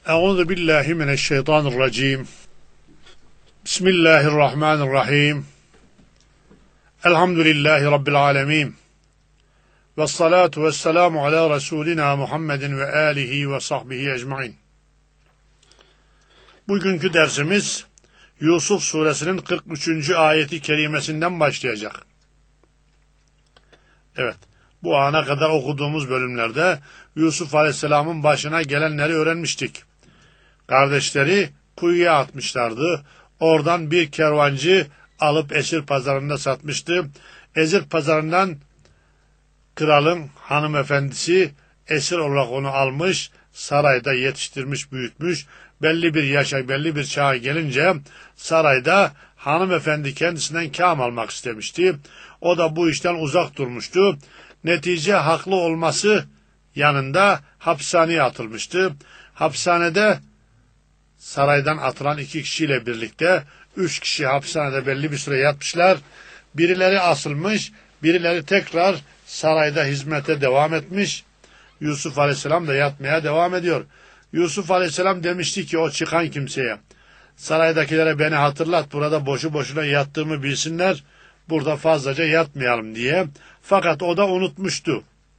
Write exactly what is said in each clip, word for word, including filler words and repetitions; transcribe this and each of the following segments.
Euzu billahi mineşşeytanirracim. Bismillahirrahmanirrahim. Elhamdülillahi rabbil alamin. Ves salatu vesselamu ala Resulina Muhammedin ve alihi ve sahbihi ecmaîn. Bugünkü dersimiz Yusuf suresinin kırk üçüncü ayeti kerimesinden başlayacak. Evet, bu ana kadar okuduğumuz bölümlerde Yusuf Aleyhisselam'ın başına gelenleri öğrenmiştik. Kardeşleri kuyuya atmışlardı. Oradan bir kervancı alıp esir pazarında satmıştı. Esir pazarından kralın hanımefendisi esir olarak onu almış, sarayda yetiştirmiş, büyütmüş. Belli bir yaşa, belli bir çağa gelince sarayda hanımefendi kendisinden kâm almak istemişti. O da bu işten uzak durmuştu. Netice haklı olması yanında hapishaneye atılmıştı. Hapishanede saraydan atılan iki kişiyle birlikte üç kişi hapishanede belli bir süre yatmışlar. Birileri asılmış, birileri tekrar sarayda hizmete devam etmiş. Yusuf Aleyhisselam da yatmaya devam ediyor. Yusuf Aleyhisselam demişti ki o çıkan kimseye, saraydakilere beni hatırlat, burada boşu boşuna yattığımı bilsinler, burada fazlaca yatmayalım diye. Fakat o da unutmuştu.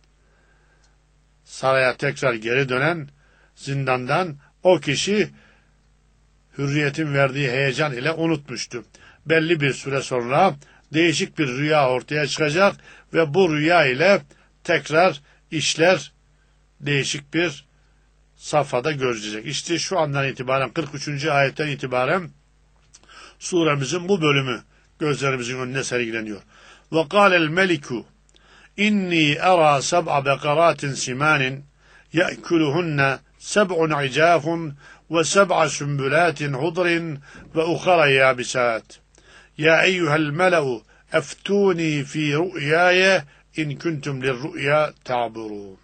Saraya tekrar geri dönen zindandan o kişi hürriyetin verdiği heyecan ile unutmuştu. Belli bir süre sonra değişik bir rüya ortaya çıkacak ve bu rüya ile tekrar işler değişik bir safhada görülecek. İşte şu andan itibaren kırk üçüncü ayetten itibaren suremizin bu bölümü gözlerimizin önüne sergileniyor. Ve kâlel meliku inni erâ seb'a bekaratin simanin ye'kuluhunne seb'un icâfun ve seb'a sümbülatin hudrin ve ukhara yâbisât. Ya eyyuhel mele'u eftûni fî ru'yâye in kuntum lirru'ya ta'burûn.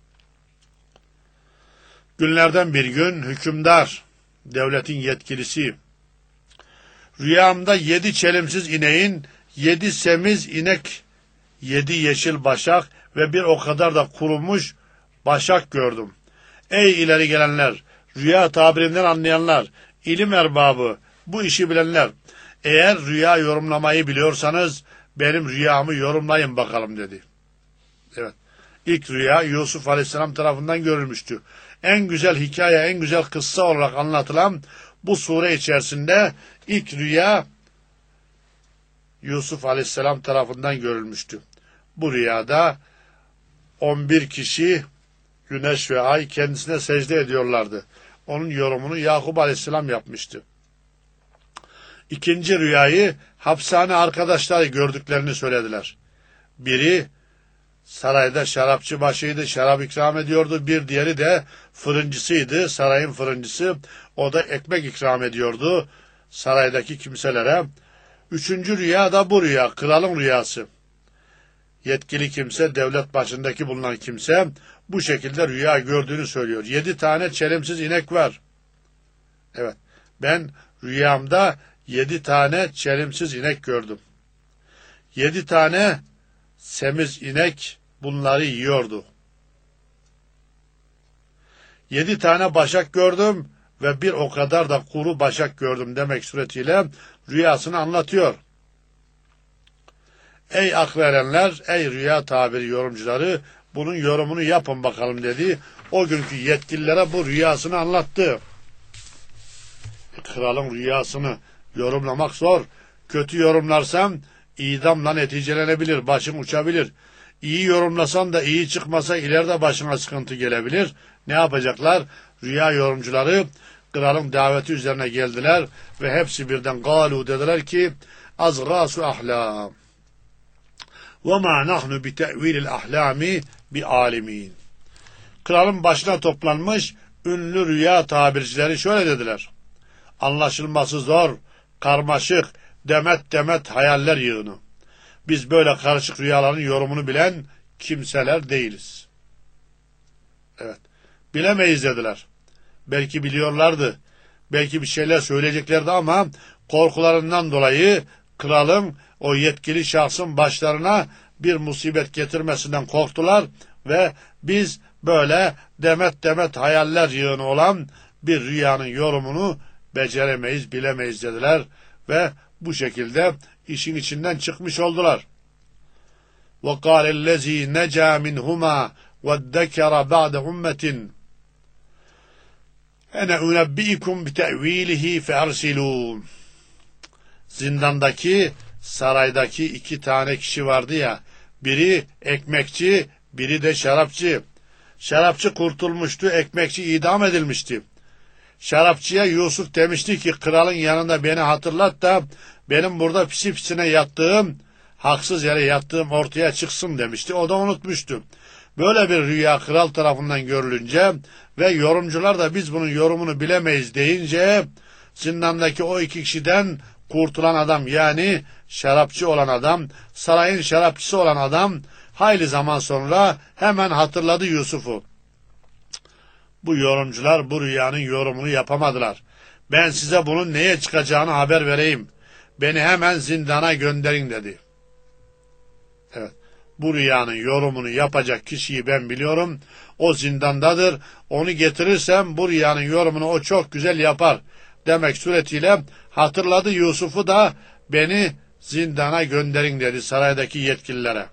Günlerden bir gün hükümdar, devletin yetkilisi, rüyamda yedi çelimsiz ineğin, yedi semiz inek, yedi yeşil başak ve bir o kadar da kurumuş başak gördüm. Ey ileri gelenler, rüya tabirinden anlayanlar, ilim erbabı, bu işi bilenler, eğer rüya yorumlamayı biliyorsanız benim rüyamı yorumlayın bakalım dedi. Evet, ilk rüya Yusuf Aleyhisselam tarafından görülmüştü. En güzel hikaye, en güzel kıssa olarak anlatılan bu sure içerisinde ilk rüya Yusuf Aleyhisselam tarafından görülmüştü. Bu rüyada on bir kişi, güneş ve ay kendisine secde ediyorlardı. Onun yorumunu Yakup Aleyhisselam yapmıştı. İkinci rüyayı hapishane arkadaşları gördüklerini söylediler. Biri sarayda şarapçı başıydı, şarap ikram ediyordu. Bir diğeri de fırıncısıydı, sarayın fırıncısı. O da ekmek ikram ediyordu saraydaki kimselere. Üçüncü rüya da bu rüya, kralın rüyası. Yetkili kimse, devlet başındaki bulunan kimse bu şekilde rüya gördüğünü söylüyor. Yedi tane çelimsiz inek var. Evet, ben rüyamda yedi tane çelimsiz inek gördüm. Yedi tane semiz inek bunları yiyordu. Yedi tane başak gördüm ve bir o kadar da kuru başak gördüm demek suretiyle rüyasını anlatıyor. Ey akıl erenler, ey rüya tabiri yorumcuları, bunun yorumunu yapın bakalım dedi. O günkü yetkililere bu rüyasını anlattı. Kralın rüyasını yorumlamak zor. Kötü yorumlarsam idamla neticelenebilir, başın uçabilir. İyi yorumlasan da iyi çıkmasa ileride başına sıkıntı gelebilir. Ne yapacaklar? Rüya yorumcuları kralın daveti üzerine geldiler ve hepsi birden galu dediler ki azgâsu ahlam ve mâ nahnu bi te'vilil ahlâmi bi âlimîn. Kralın başına toplanmış ünlü rüya tabircileri şöyle dediler: anlaşılması zor, karmaşık, demet demet hayaller yığını. Biz böyle karışık rüyaların yorumunu bilen kimseler değiliz. Evet, bilemeyiz dediler. Belki biliyorlardı, belki bir şeyler söyleyeceklerdi ama korkularından dolayı kralın, o yetkili şahsın başlarına bir musibet getirmesinden korktular ve biz böyle demet demet hayaller yığını olan bir rüyanın yorumunu beceremeyiz, bilemeyiz dediler ve bu şekilde işin içinden çıkmış oldular. وَقَالَ الَّذ۪ي نَجَى مِنْهُمَا وَادَّكَرَ بَعْدَ اُمَّةٍ اَنَا اُنَبِّئِكُمْ بِتَعْو۪يلِهِ فَاَرْسِلُونَ. Zindandaki, saraydaki iki tane kişi vardı ya, biri ekmekçi, biri de şarapçı. Şarapçı kurtulmuştu, ekmekçi idam edilmişti. Şarapçıya Yusuf demişti ki, kralın yanında beni hatırlat da benim burada pisi pisine yattığım, haksız yere yattığım ortaya çıksın demişti. O da unutmuştu. Böyle bir rüya kral tarafından görülünce ve yorumcular da biz bunun yorumunu bilemeyiz deyince, zindandaki o iki kişiden kurtulan adam, yani şarapçı olan adam, sarayın şarapçısı olan adam hayli zaman sonra hemen hatırladı Yusuf'u. Bu yorumcular bu rüyanın yorumunu yapamadılar. Ben size bunun neye çıkacağını haber vereyim. Beni hemen zindana gönderin dedi. Evet, bu rüyanın yorumunu yapacak kişiyi ben biliyorum. O zindandadır. Onu getirirsem bu rüyanın yorumunu o çok güzel yapar demek suretiyle hatırladı Yusuf'u da beni zindana gönderin dedi saraydaki yetkililere.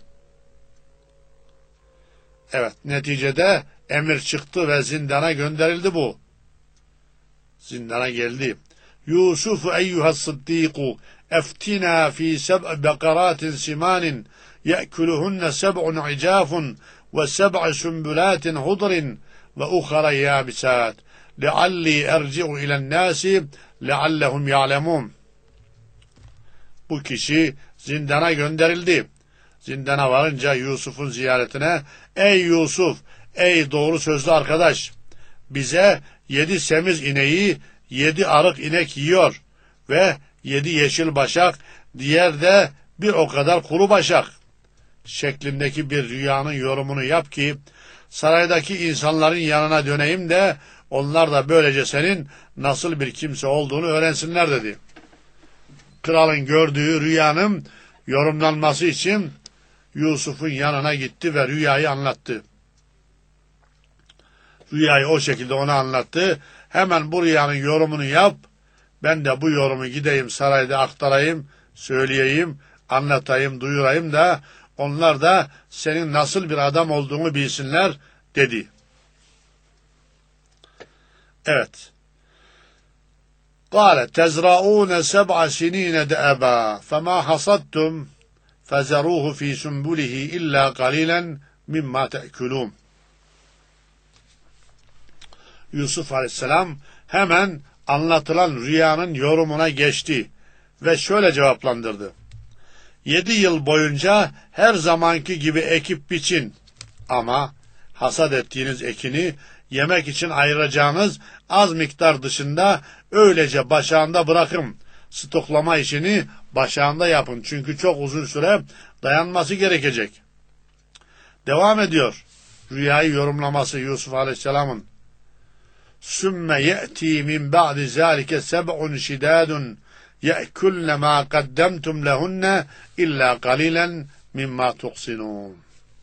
Evet, neticede emir çıktı ve zindana gönderildi bu. Zindana geldi. Yusuf eyyuhas sıddiku eftina fi seb'i bekaratin simanin ye'kuluhunne seb'un icafun ve seb'i sümbülatin hudrin ve ukhara yabisat lealli erci'u ilen nasi leallehum ya'lemun. Bu kişi zindana gönderildi. Zindana varınca Yusuf'un ziyaretine, ey Yusuf, ey doğru sözlü arkadaş, bize yedi semiz ineği, yedi arık inek yiyor ve yedi yeşil başak, diğer de bir o kadar kuru başak şeklindeki bir rüyanın yorumunu yap ki saraydaki insanların yanına döneyim de onlar da böylece senin nasıl bir kimse olduğunu öğrensinler dedi. Kralın gördüğü rüyanın yorumlanması için Yusuf'un yanına gitti ve rüyayı anlattı. Rüyayı o şekilde ona anlattı. Hemen bu rüyanın yorumunu yap. Ben de bu yorumu gideyim sarayda aktarayım, söyleyeyim, anlatayım, duyurayım da onlar da senin nasıl bir adam olduğunu bilsinler dedi. Evet. قال تزرعون سبع سنين دأبا فما حصدتم فزروه في سنبله إلا قليلا مما تأكلون. Yusuf Aleyhisselam hemen anlatılan rüyanın yorumuna geçti ve şöyle cevaplandırdı. Yedi yıl boyunca her zamanki gibi ekip biçin ama hasat ettiğiniz ekini yemek için ayıracağınız az miktar dışında öylece başağında bırakın. Stoklama işini başağında yapın. Çünkü çok uzun süre dayanması gerekecek. Devam ediyor rüyayı yorumlaması Yusuf Aleyhisselam'ın. Sümme ye'ti min ba'di zâlike seb'un şidâdun ye'kulne mâ kaddemtum lehunne illa galilen mimma tuksinûn.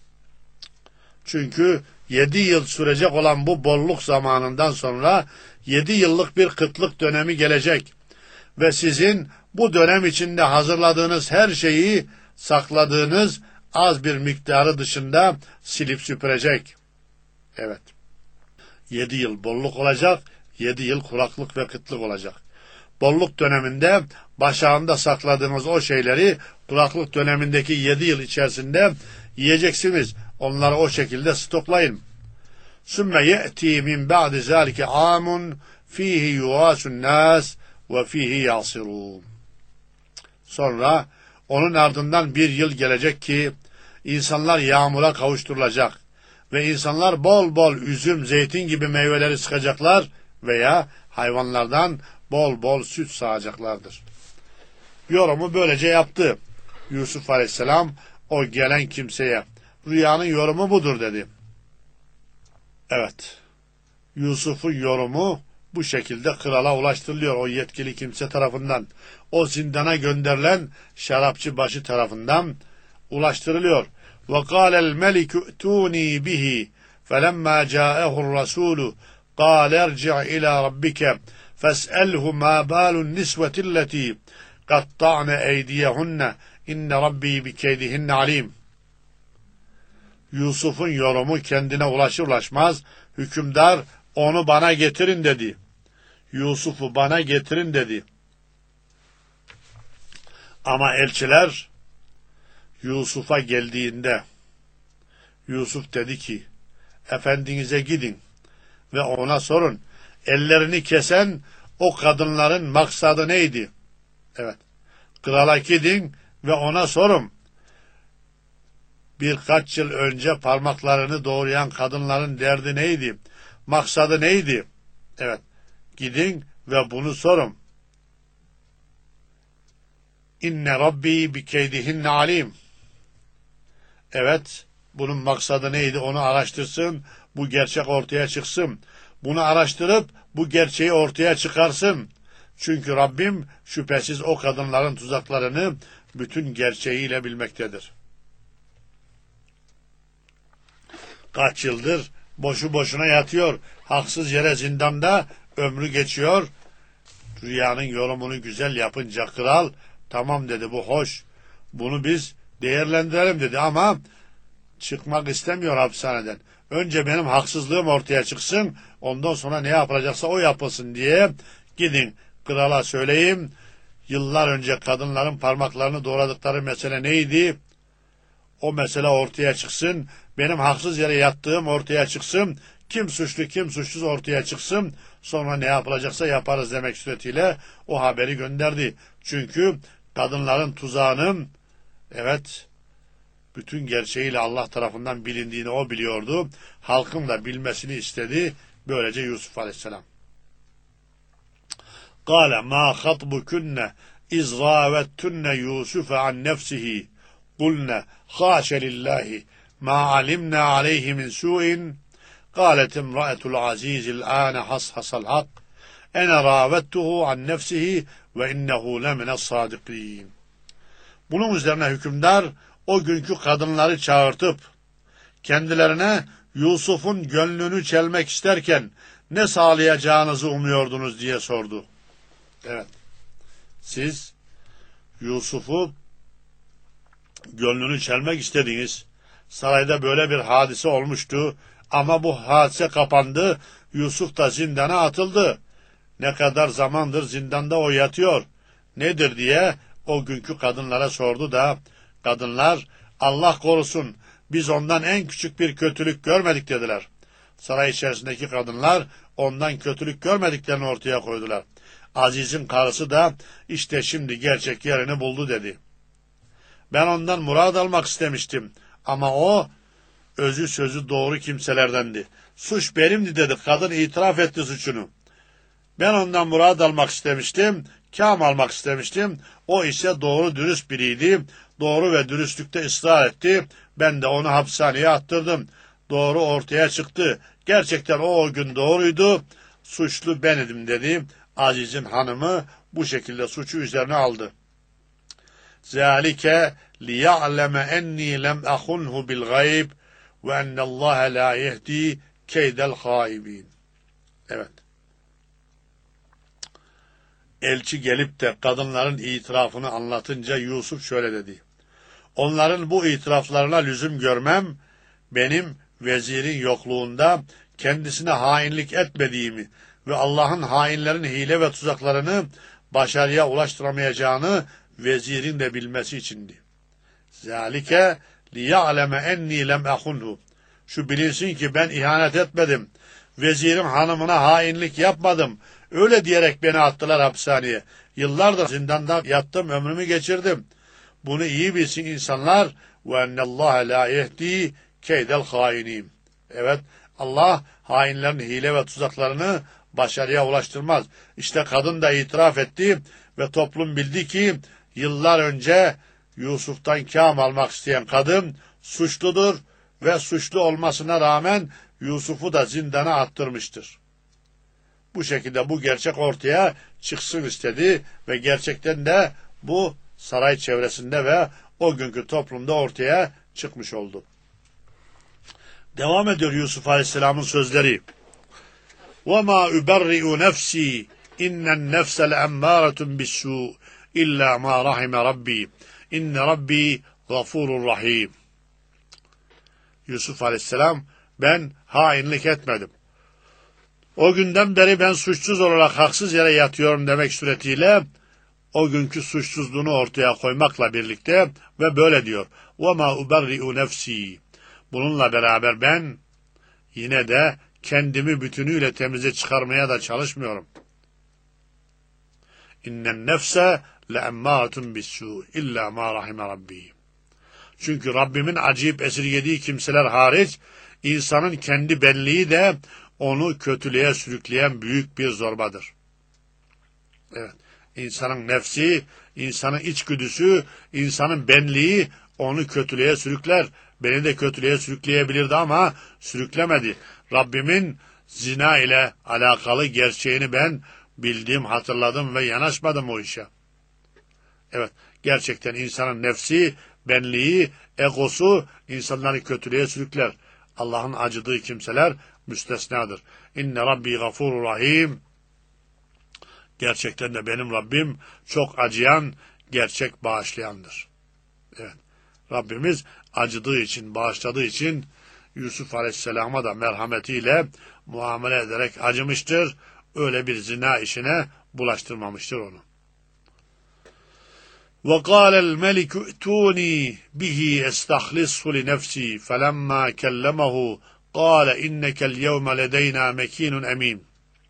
Çünkü yedi yıl sürecek olan bu bolluk zamanından sonra yedi yıllık bir kıtlık dönemi gelecek ve sizin bu dönem içinde hazırladığınız her şeyi sakladığınız az bir miktarı dışında silip süpürecek. Evet. Yedi yıl bolluk olacak, yedi yıl kuraklık ve kıtlık olacak. Bolluk döneminde başağında sakladığınız o şeyleri kuraklık dönemindeki yedi yıl içerisinde yiyeceksiniz. Onları o şekilde stoklayın. Sümme ye'ti min ba'di zâlike âmun fîhî yuvâsun nâs ve fîhî yâsirûn. Sonra onun ardından bir yıl gelecek ki insanlar yağmura kavuşturulacak ve insanlar bol bol üzüm, zeytin gibi meyveleri sıkacaklar veya hayvanlardan bol bol süt sağacaklardır. Yorumu böylece yaptı. Yusuf Aleyhisselam o gelen kimseye rüyanın yorumu budur dedi. Evet. Yusuf'un yorumu bu şekilde krala ulaştırılıyor o yetkili kimse tarafından. O zindana gönderilen şarapçı başı tarafından ulaştırılıyor. وَقَالَ الْمَلِكُ اُتُونِي بِهِ فَلَمَّا جَاءَهُ الرَّسُولُ قال ارجع إلى ربك فاسأله ما بال النسوة التي قطعن أيديهن إن ربي بكيدهن عليم. Yusuf'un yorumu kendine ulaşır ulaşmaz hükümdar onu bana getirin dedi. Yusuf'u bana getirin dedi. Ama elçiler Yusuf'a geldiğinde Yusuf dedi ki, efendinize gidin ve ona sorun, ellerini kesen o kadınların maksadı neydi? Evet, krala gidin ve ona sorun, birkaç yıl önce parmaklarını doğrayan kadınların derdi neydi? Maksadı neydi? Evet, gidin ve bunu sorun. İnne Rabbi bi keydihinne alim. Evet, bunun maksadı neydi? Onu araştırsın, bu gerçek ortaya çıksın. Bunu araştırıp bu gerçeği ortaya çıkarsın. Çünkü Rabbim şüphesiz o kadınların tuzaklarını bütün gerçeğiyle bilmektedir. Kaç yıldır boşu boşuna yatıyor, haksız yere zindanda ömrü geçiyor. Rüyanın yorumunu güzel yapınca kral, tamam dedi, bu hoş, bunu biz değerlendirelim dedi ama çıkmak istemiyor hapishaneden. Önce benim haksızlığım ortaya çıksın, ondan sonra ne yapılacaksa o yapılsın diye gidin krala söyleyeyim. Yıllar önce kadınların parmaklarını doğradıkları mesele neydi? O mesele ortaya çıksın. Benim haksız yere yattığım ortaya çıksın. Kim suçlu kim suçsuz ortaya çıksın. Sonra ne yapılacaksa yaparız demek suretiyle o haberi gönderdi. Çünkü kadınların tuzağının evet bütün gerçeğiyle Allah tarafından bilindiğini o biliyordu. Halkın da bilmesini istedi. Böylece Yusuf Aleyhisselam. قال ما خطبكن إذ راوتن يوسف عن نفسه قلنا خاش لله ما علمنا عليه من سوء قالت امرأة العزيز الآن حصحص الحق أنا راودته عن نفسه وإنه لمن الصادقين. Bunun üzerine hükümdar o günkü kadınları çağırtıp kendilerine Yusuf'un gönlünü çelmek isterken ne sağlayacağınızı umuyordunuz diye sordu. Evet, siz Yusuf'u gönlünü çelmek istediniz. Sarayda böyle bir hadise olmuştu ama bu hadise kapandı. Yusuf da zindana atıldı. Ne kadar zamandır zindanda o yatıyor, nedir diye o günkü kadınlara sordu da kadınlar Allah korusun biz ondan en küçük bir kötülük görmedik dediler. Saray içerisindeki kadınlar ondan kötülük görmediklerini ortaya koydular. Aziz'in karısı da işte şimdi gerçek yerini buldu dedi. Ben ondan murad almak istemiştim ama o özü sözü doğru kimselerdendi. Suç benimdi dedi. Kadın itiraf etti suçunu. Ben ondan murad almak istemiştim, kâm almak istemiştim. O ise doğru dürüst biriydi. Doğru ve dürüstlükte ısrar etti. Ben de onu hapishaneye attırdım. Doğru ortaya çıktı. Gerçekten o, o gün doğruydu. Suçlu ben idim dedi. Aziz'in hanımı bu şekilde suçu üzerine aldı. Zalike liya'leme enni lem ahunhu bil gayb ve ennallaha la yehdi keydel haibin. Evet. Elçi gelip de kadınların itirafını anlatınca Yusuf şöyle dedi. Onların bu itiraflarına lüzum görmem, benim vezirin yokluğunda kendisine hainlik etmediğimi ve Allah'ın hainlerin hile ve tuzaklarını başarıya ulaştıramayacağını vezirin de bilmesi içindi. Zalike liya'leme enni lem ahunhu. Şu bilinsin ki ben ihanet etmedim. Vezirin hanımına hainlik yapmadım. Öyle diyerek beni attılar hapishaneye. Yıllardır zindanda yattım, ömrümü geçirdim. Bunu iyi bilsin insanlar. Ve ennallâhe lâ yehdi keydel hainin. Evet, Allah hainlerin hile ve tuzaklarını başarıya ulaştırmaz. İşte kadın da itiraf etti ve toplum bildi ki yıllar önce Yusuf'tan kâm almak isteyen kadın suçludur ve suçlu olmasına rağmen Yusuf'u da zindana attırmıştır. Bu şekilde bu gerçek ortaya çıksın istedi ve gerçekten de bu saray çevresinde ve o günkü toplumda ortaya çıkmış oldu. Devam ediyor Yusuf Aleyhisselam'ın sözleri. وَمَا اُبَرِّئُ نَفْسِي اِنَّ النَّفْسَ لَاَمَّارَةٌ بِالسُّوءِ اِلَّا مَا رَحِمَ رَبِّي اِنَّ رَبِّي غَفُورٌ rahim. Yusuf Aleyhisselam, ben hainlik etmedim. O günden beri ben suçsuz olarak haksız yere yatıyorum demek suretiyle o günkü suçsuzluğunu ortaya koymakla birlikte ve böyle diyor. وَمَا اُبَرِّئُ نَفْسِي. Bununla beraber ben yine de kendimi bütünüyle temize çıkarmaya da çalışmıyorum. İnnen nefse leemmâtun bissû illâ mâ rahime rabbi. Çünkü Rabbimin acıyıp esirgediği kimseler hariç insanın kendi benliği de onu kötülüğe sürükleyen büyük bir zorbadır. Evet, insanın nefsi, insanın içgüdüsü, insanın benliği onu kötülüğe sürükler. Beni de kötülüğe sürükleyebilirdi ama sürüklemedi. Rabbimin zina ile alakalı gerçeğini ben bildim, hatırladım ve yanaşmadım o işe. Evet, gerçekten insanın nefsi, benliği, egosu insanları kötülüğe sürükler. Allah'ın acıdığı kimseler müstesnadır. İnne Rabbi gafurur rahim. Gerçekten de benim Rabbim çok acıyan, gerçek bağışlayandır. Evet, Rabbimiz acıdığı için, bağışladığı için Yusuf Aleyhisselam'a da merhametiyle muamele ederek acımıştır. Öyle bir zina işine bulaştırmamıştır onu. وَقَالَ الْمَلِكُ اِتُونِي بِهِ اَسْتَخْلِصْهُ لِنَفْسِي فَلَمَّا كَلَّمَهُ قَالَ اِنَّكَ الْيَوْمَ لَدَيْنَا مَك۪ينٌ اَم۪ينٌ.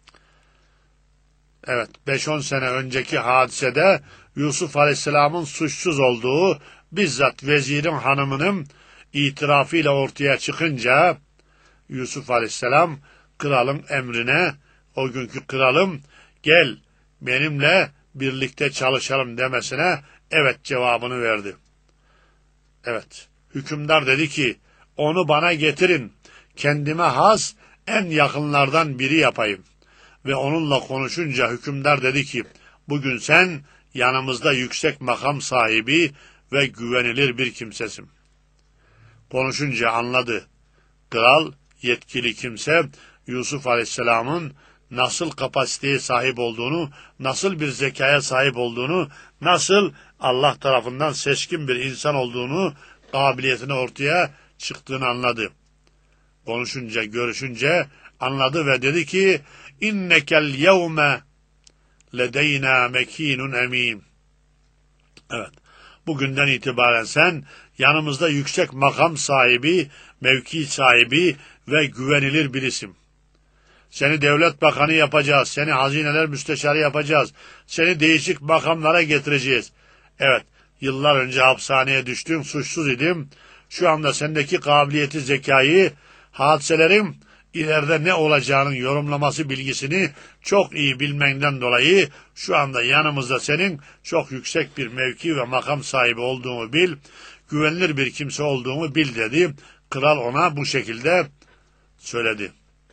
Evet, beş on sene önceki hadisede Yusuf Aleyhisselam'ın suçsuz olduğu bizzat vezirin hanımının itirafıyla ortaya çıkınca Yusuf Aleyhisselam kralın emrine, o günkü kralım gel benimle birlikte çalışalım demesine evet cevabını verdi. Evet, hükümdar dedi ki onu bana getirin, kendime has en yakınlardan biri yapayım. Ve onunla konuşunca hükümdar dedi ki bugün sen yanımızda yüksek makam sahibi ve güvenilir bir kimsesin. Konuşunca anladı. Kral, yetkili kimse Yusuf Aleyhisselam'ın nasıl kapasiteye sahip olduğunu, nasıl bir zekaya sahip olduğunu, nasıl Allah tarafından seçkin bir insan olduğunu, kabiliyetini ortaya çıktığını anladı. Konuşunca, görüşünce anladı ve dedi ki innekel yevme ledeyna mekinun emin. Evet, bugünden itibaren sen yanımızda yüksek makam sahibi, mevki sahibi ve güvenilir birisin. Seni devlet bakanı yapacağız, seni hazineler müsteşarı yapacağız, seni değişik makamlara getireceğiz. Evet, yıllar önce hapishaneye düştüm, suçsuz idim. Şu anda sendeki kabiliyeti, zekayı, hadiselerin ileride ne olacağının yorumlaması bilgisini çok iyi bilmenden dolayı şu anda yanımızda senin çok yüksek bir mevki ve makam sahibi olduğunu bil, güvenilir bir kimse olduğunu bil dedi. Kral ona bu şekilde söyledi.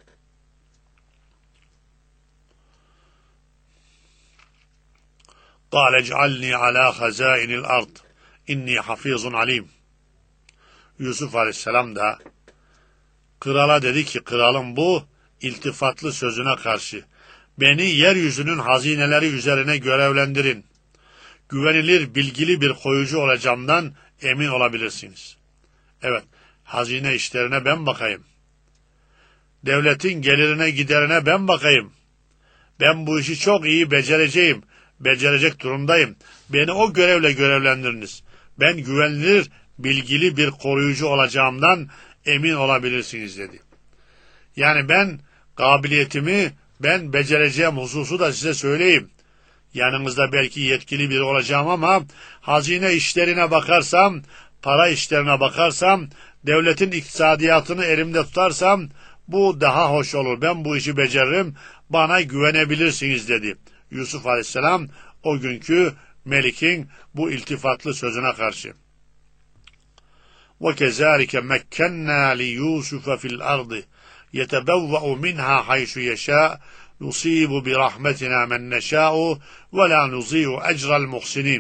قَالَ اجْعَلْنِي عَلَى خَزَائِنِ الْأَرْضِ اِنِّي حَفِيظٌ عَلِيمٌ. Yusuf Aleyhisselam da krala dedi ki, kralın bu iltifatlı sözüne karşı beni yeryüzünün hazineleri üzerine görevlendirin. Güvenilir, bilgili bir koyucu olacağımdan emin olabilirsiniz. Evet, hazine işlerine ben bakayım. Devletin gelirine giderine ben bakayım. Ben bu işi çok iyi becereceğim, becerecek durumdayım. Beni o görevle görevlendiriniz. Ben güvenilir, bilgili bir koruyucu olacağımdan emin olabilirsiniz dedi. Yani ben kabiliyetimi, ben becereceğim hususu da size söyleyeyim. Yanınızda belki yetkili biri olacağım ama hazine işlerine bakarsam, para işlerine bakarsam, devletin iktisadiyatını elimde tutarsam bu daha hoş olur. Ben bu işi beceririm, bana güvenebilirsiniz dedi. Yusuf Aleyhisselam o günkü Melik'in bu iltifatlı sözüne karşı. وَكَذَٰلِكَ مَكَّنَّا لِيُوسُفَ فِي الْأَرْضِ يَتَبَوَّأُ مِنْهَا حَيْثُ يَشَاءُ نُصِيبُ بِرَحْمَتِنَا مَنْ نَشَاءُ وَلَا نُضِيعُ أَجْرَ الْمُحْسِنِينَ.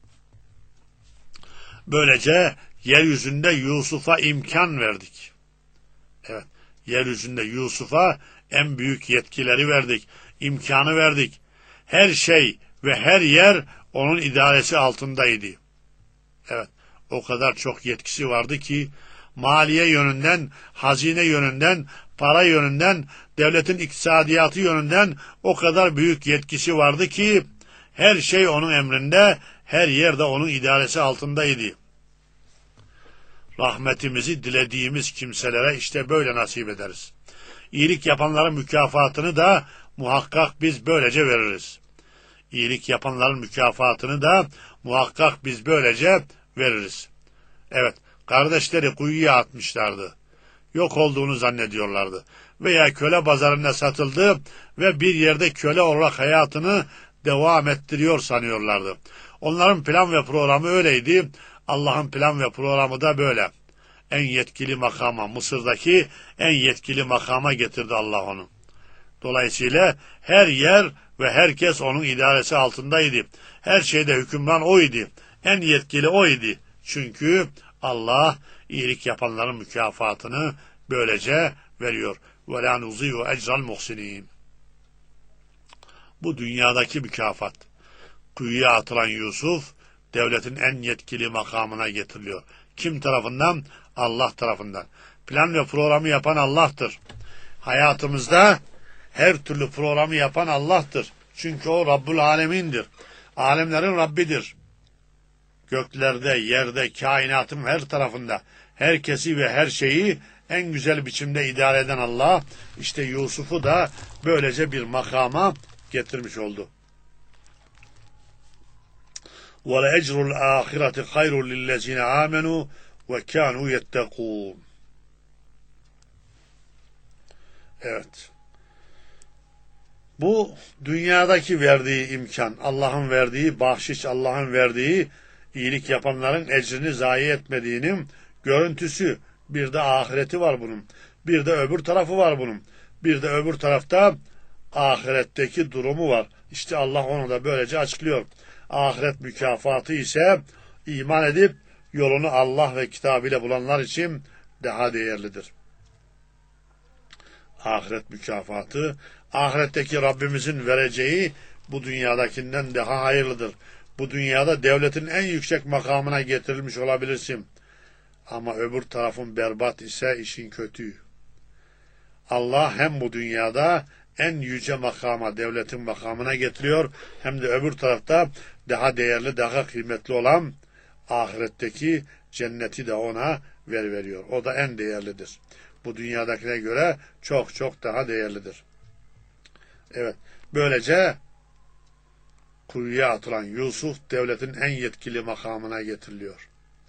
Böylece yeryüzünde Yusuf'a imkan verdik. Evet, yeryüzünde Yusuf'a En büyük yetkileri verdik, imkanı verdik. Her şey ve her yer onun idaresi altındaydı. Evet, o kadar çok yetkisi vardı ki, maliye yönünden, hazine yönünden, para yönünden, devletin iktisadiyatı yönünden o kadar büyük yetkisi vardı ki, her şey onun emrinde, her yerde onun idaresi altındaydı. Rahmetimizi dilediğimiz kimselere işte böyle nasip ederiz. İyilik yapanların mükafatını da muhakkak biz böylece veririz. İyilik yapanların mükafatını da muhakkak biz böylece veririz. Evet, kardeşleri kuyuya atmışlardı. Yok olduğunu zannediyorlardı. Veya köle pazarına satıldı ve bir yerde köle olarak hayatını devam ettiriyor sanıyorlardı. Onların plan ve programı öyleydi. Allah'ın plan ve programı da böyle. En yetkili makama, Mısır'daki en yetkili makama getirdi Allah onu. Dolayısıyla her yer ve herkes onun idaresi altındaydı. Her şeyde hükümran oydu. En yetkili oydu. Çünkü Allah iyilik yapanların mükafatını böylece veriyor. وَلَا نُضِيعُ اَجْرَ الْمُحْسِنِينَ. Bu dünyadaki mükafat. Kuyuya atılan Yusuf, devletin en yetkili makamına getiriliyor. Kim tarafından? Allah tarafından. Plan ve programı yapan Allah'tır. Hayatımızda her türlü programı yapan Allah'tır. Çünkü o Rabbul Alemin'dir. Alemlerin Rabbidir. Göklerde, yerde, kainatın her tarafında herkesi ve her şeyi en güzel biçimde idare eden Allah, işte Yusuf'u da böylece bir makama getirmiş oldu. وَلَاَجْرُ الْآخِرَةِ خَيْرٌ لِلَّذِينَ آمَنُوا وَكَانُوا يَتَّقُونَ. Evet. Bu dünyadaki verdiği imkan, Allah'ın verdiği bahşiş, Allah'ın verdiği iyilik yapanların ecrini zayi etmediğinin görüntüsü. Bir de ahireti var bunun. Bir de öbür tarafı var bunun. Bir de öbür tarafta ahiretteki durumu var. İşte Allah onu da böylece açıklıyor. Ahiret mükafatı ise iman edip yolunu Allah ve kitabıyla bulanlar için daha değerlidir. Ahiret mükafatı, ahiretteki Rabbimizin vereceği bu dünyadakinden daha hayırlıdır. Bu dünyada devletin en yüksek makamına getirilmiş olabilirsin. Ama öbür tarafın berbat ise işin kötü. Allah hem bu dünyada en yüce makama, devletin makamına getiriyor, hem de öbür tarafta daha değerli, daha kıymetli olan ahiretteki cenneti de ona ver veriyor. O da en değerlidir. Bu dünyadakine göre çok çok daha değerlidir. Evet, böylece kuyuya atılan Yusuf devletin en yetkili makamına getiriliyor.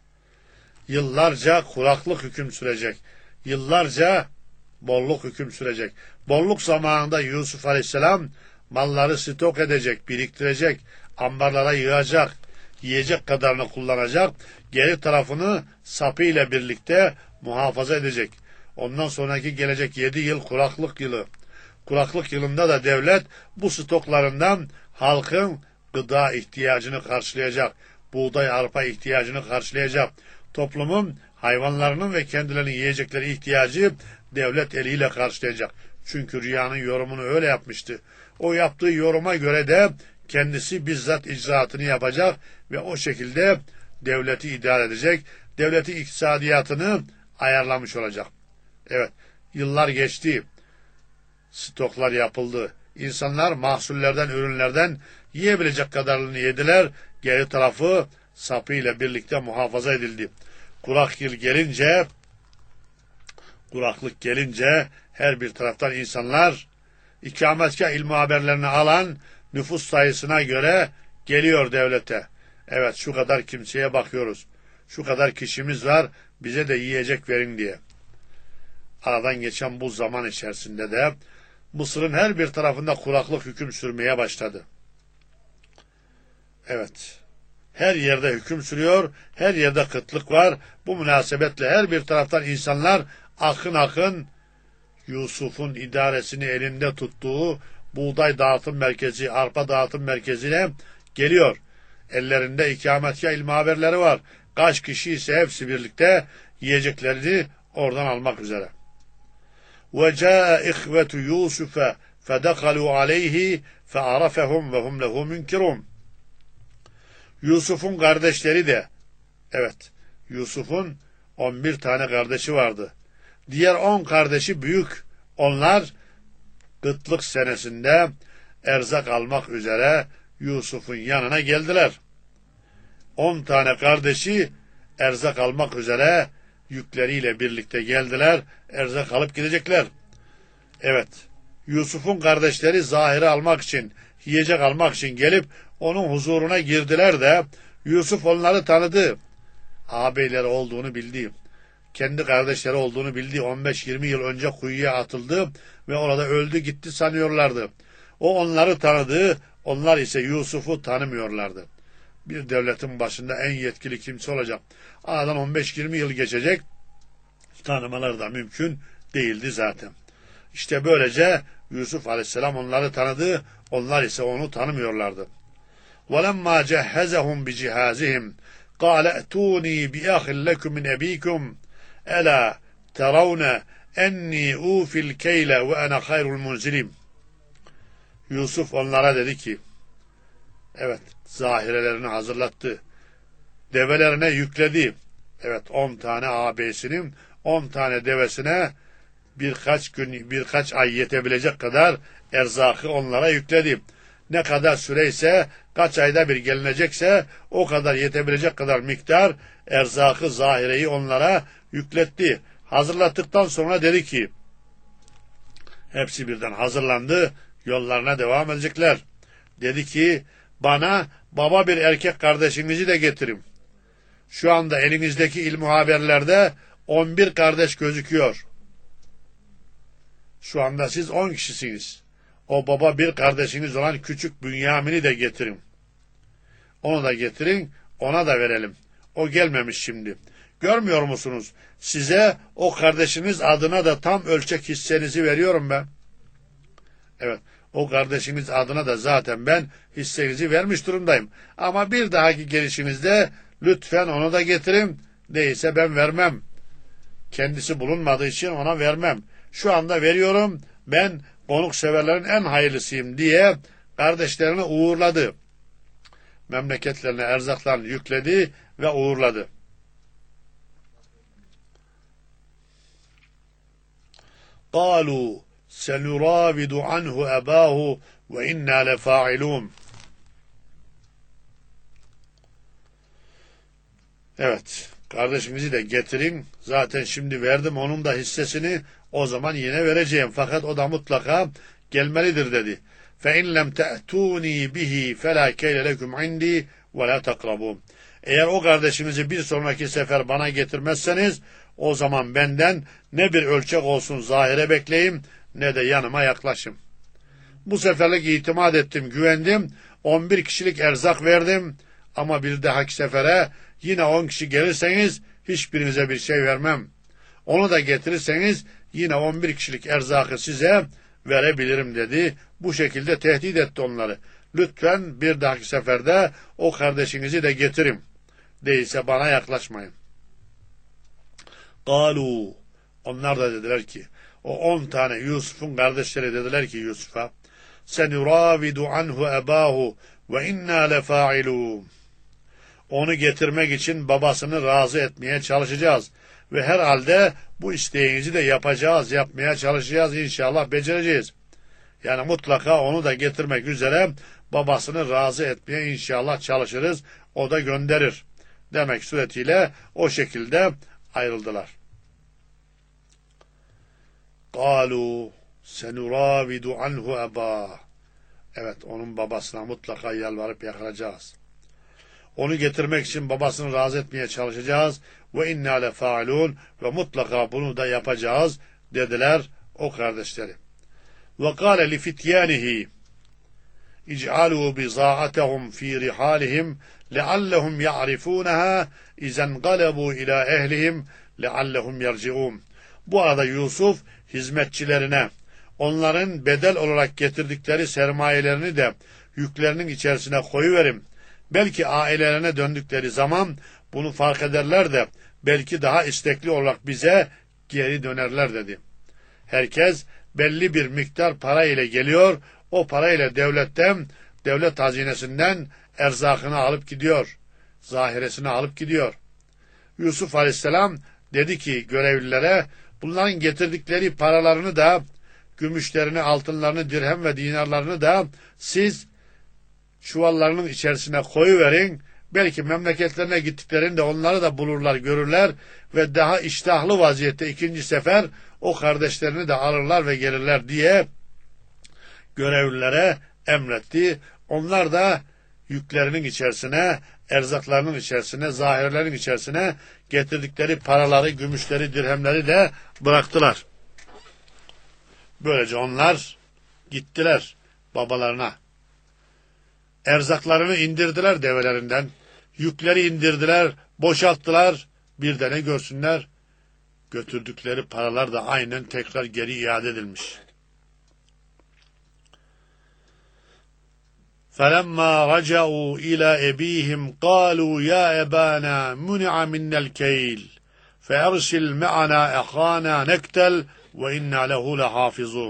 Yıllarca kuraklık hüküm sürecek. Yıllarca bolluk hüküm sürecek. Bolluk zamanında Yusuf Aleyhisselam malları stok edecek, biriktirecek, ambarlara yığacak, yiyecek kadarını kullanacak, geri tarafını sapıyla birlikte muhafaza edecek. Ondan sonraki gelecek yedi yıl kuraklık yılı. Kuraklık yılında da devlet bu stoklarından halkın gıda ihtiyacını karşılayacak, buğday, arpa ihtiyacını karşılayacak. Toplumun, hayvanlarının ve kendilerinin yiyecekleri ihtiyacı devlet eliyle karşılayacak. Çünkü rüyanın yorumunu öyle yapmıştı. O yaptığı yoruma göre de kendisi bizzat icraatını yapacak ve o şekilde devleti idare edecek. Devletin iktisadiyatını ayarlamış olacak. Evet, yıllar geçti. Stoklar yapıldı. İnsanlar mahsullerden, ürünlerden yiyebilecek kadarını yediler. Geri tarafı sapıyla birlikte muhafaza edildi. Kurak yıl gelince, kuraklık gelince her bir taraftan insanlar ikametgah ilmi haberlerini alan nüfus sayısına göre geliyor devlete. Evet, şu kadar kimseye bakıyoruz. Şu kadar kişimiz var, bize de yiyecek verin diye. Aradan geçen bu zaman içerisinde de Mısır'ın her bir tarafında kuraklık hüküm sürmeye başladı. Evet. Her yerde hüküm sürüyor, her yerde kıtlık var. Bu münasebetle her bir taraftan insanlar akın akın Yusuf'un idaresini elinde tuttuğu buğday dağıtım merkezi, arpa dağıtım merkezine geliyor. Ellerinde ikametgah ilmi haberleri var. Kaç kişi ise hepsi birlikte yiyeceklerini oradan almak üzere. وَجَاءَ إِخْوَةُ يُوسُفَ فَدَخَلُوا عَلَيْهِ فَعَرَفَهُمْ وَهُمْ لَهُ مُنْكِرُونَ. Yusuf'un kardeşleri de, evet, Yusuf'un on bir tane kardeşi vardı. Diğer on kardeşi büyük. Onlar kıtlık senesinde erzak almak üzere Yusuf'un yanına geldiler. On tane kardeşi erzak almak üzere yükleriyle birlikte geldiler. Erzak alıp gidecekler. Evet, Yusuf'un kardeşleri zahiri almak için, yiyecek almak için gelip onun huzuruna girdiler de Yusuf onları tanıdı. Ağabeyleri olduğunu bildi. Kendi kardeşleri olduğunu bildi. on beş yirmi yıl önce kuyuya atıldı ve orada öldü gitti sanıyorlardı. O onları tanıdı, onlar ise Yusuf'u tanımıyorlardı. Bir devletin başında en yetkili kimse olacak. Aradan on beş yirmi yıl geçecek, tanımaları da mümkün değildi zaten. İşte böylece Yusuf Aleyhisselam onları tanıdı, onlar ise onu tanımıyorlardı. وَلَمَّا جَهَّزَهُمْ بِجِهَازِهِمْ قَالَ اَتُونِي بِأَخٍ لَكُمْ مِنْ أَب۪يكُمْ أَلَا تَرَوْنَ اَنِّي اُوفِ الْكَيْلَ وَاَنَا خَيْرُ الْمُنْزِلِينَ. Yusuf onlara dedi ki, evet, zahirelerini hazırlattı, develerine yükledi. Evet, on tane ağabeyisinin on tane devesine birkaç gün, birkaç ay yetebilecek kadar erzakı onlara yükledi. Ne kadar süreyse, kaç ayda bir gelinecekse o kadar yetebilecek kadar miktar erzakı zahireyi onlara yükletti. Hazırlattıktan sonra dedi ki, hepsi birden hazırlandı, yollarına devam edecekler. Dedi ki, bana baba bir erkek kardeşinizi de getirin. Şu anda elinizdeki ilmi haberlerde on bir kardeş gözüküyor. Şu anda siz on kişisiniz. O baba bir kardeşiniz olan küçük Bünyamin'i de getirin. Onu da getirin, ona da verelim. O gelmemiş şimdi. Görmüyor musunuz? Size o kardeşiniz adına da tam ölçek hissenizi veriyorum ben. Evet, o kardeşiniz adına da zaten ben hissenizi vermiş durumdayım. Ama bir dahaki gelişinizde lütfen onu da getirin. Değilse ben vermem. Kendisi bulunmadığı için ona vermem. Şu anda veriyorum, ben konukseverlerin en hayırlısıyım diye kardeşlerini uğurladı. Memleketlerine erzaklarını yükledi ve uğurladı. قَالُوا سَنُرَاوِدُ عَنْهُ أَبَاهُ وَإِنَّا لَفَاعِلُونَ. Evet, kardeşimizi de getirin. Zaten şimdi verdim onun da hissesini, o zaman yine vereceğim. Fakat o da mutlaka gelmelidir dedi. فَاِنْ لَمْ تَأْتُونِي بِهِ فَلَا كَيْلَ لَكُمْ عِنْدِي وَلَا تَقْرَبُونَ. Eğer o kardeşimizi bir sonraki sefer bana getirmezseniz, o zaman benden ne bir ölçek olsun zahire bekleyin, ne de yanıma yaklaşın. Bu seferlik itimat ettim, güvendim, on bir kişilik erzak verdim, ama bir dahaki sefere yine on kişi gelirseniz hiçbirinize bir şey vermem. Onu da getirirseniz yine on bir kişilik erzakı size verebilirim dedi. Bu şekilde tehdit etti onları. Lütfen bir dahaki seferde o kardeşinizi de getirin. Değilse bana yaklaşmayın. قَالُوا. Onlar da dediler ki, o on tane Yusuf'un kardeşleri dediler ki Yusuf'a, سَنُرَاوِدُ عَنْهُ أَبَاهُ وَاِنَّا لَفَاعِلُونَ. Onu getirmek için babasını razı etmeye çalışacağız. Ve herhalde bu isteğinizi de yapacağız, yapmaya çalışacağız, inşallah becereceğiz. Yani mutlaka onu da getirmek üzere babasını razı etmeye inşallah çalışırız, o da gönderir demek suretiyle o şekilde ayrıldılar. قَالُوا سَنُرَاوِدُ عَنْهُ أَبَاهُ. Evet, onun babasına mutlaka yalvarıp yakaracağız. Onu getirmek için babasını razı etmeye çalışacağız. Ve inna lefa'ilun, ve mutlaka bunu da yapacağız dediler o kardeşleri. Ve kâle li fityanihi ic'alû bizâ'atehum fî rihâlihim leallehum ya'rifûneha izen galebû ilâ ehlihim leallehum yerci'ûn. Bu arada Yusuf hizmetçilerine onların bedel olarak getirdikleri sermayelerini de yüklerinin içerisine koyuverin. Belki ailelerine döndükleri zaman bunu fark ederler de belki daha istekli olarak bize geri dönerler dedi. Herkes belli bir miktar para ile geliyor. O para ile devletten, devlet hazinesinden erzakını alıp gidiyor. Zahiresini alıp gidiyor. Yusuf Aleyhisselam dedi ki görevlilere, bunların getirdikleri paralarını da, gümüşlerini, altınlarını, dirhem ve dinarlarını da siz çuvallarının içerisine koyuverin. Belki memleketlerine gittiklerinde onları da bulurlar, görürler ve daha iştahlı vaziyette ikinci sefer o kardeşlerini de alırlar ve gelirler diye görevlilere emretti. Onlar da yüklerinin içerisine, erzaklarının içerisine, zahirlerin içerisine getirdikleri paraları, gümüşleri, dirhemleri de bıraktılar. Böylece onlar gittiler babalarına. Erzaklarını indirdiler develerinden, yükleri indirdiler, boşalttılar. Bir de ne görsünler? Götürdükleri paralar da aynen tekrar geri iade edilmiş. فَلَمَّا رَجَعُوا إِلَى أَبِيهِمْ قَالُوا يَا أَبَانَا مُنِعَ مِنَّا الْكَيْلِ فَأَرْسِلْ مَعَنَا أَخَانَا نَكْتَلْ وَإِنَّا لَهُ لَحَافِظُونَ.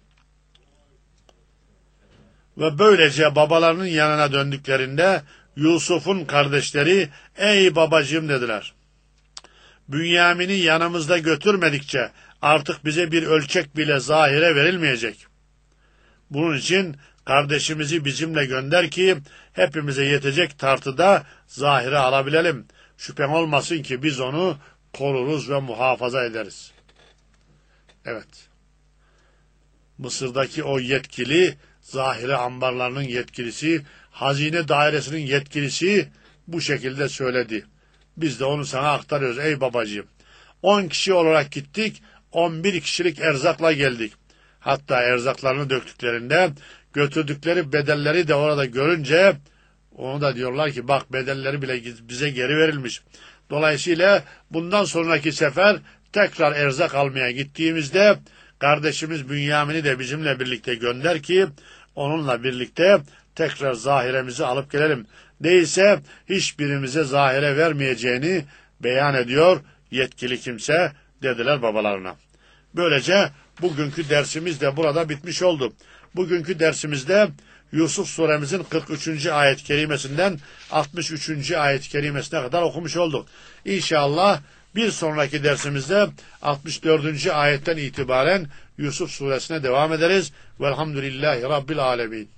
Ve böylece babalarının yanına döndüklerinde Yusuf'un kardeşleri, ey babacığım dediler. Bünyamin'i yanımızda götürmedikçe artık bize bir ölçek bile zahire verilmeyecek. Bunun için kardeşimizi bizimle gönder ki hepimize yetecek tartıda zahire alabilelim. Şüphen olmasın ki biz onu koruruz ve muhafaza ederiz. Evet. Mısır'daki o yetkili, zahire ambarlarının yetkilisi, hazine dairesinin yetkilisi bu şekilde söyledi. Biz de onu sana aktarıyoruz ey babacığım. On kişi olarak gittik, on bir kişilik erzakla geldik. Hatta erzaklarını döktüklerinde götürdükleri bedelleri de orada görünce onu da diyorlar ki bak bedelleri bile bize geri verilmiş. Dolayısıyla bundan sonraki sefer tekrar erzak almaya gittiğimizde kardeşimiz Bünyamin'i de bizimle birlikte gönder ki onunla birlikte tekrar zahiremizi alıp gelelim. Değilse hiçbirimize zahire vermeyeceğini beyan ediyor yetkili kimse dediler babalarına. Böylece bugünkü dersimiz de burada bitmiş oldu. Bugünkü dersimizde Yusuf suremizin kırk üçüncü ayet-i kerimesinden altmış üçüncü ayet-i kerimesine kadar okumuş olduk. İnşallah bir sonraki dersimizde altmış dördüncü ayetten itibaren Yusuf suresine devam ederiz. Velhamdülillahi Rabbil alemin.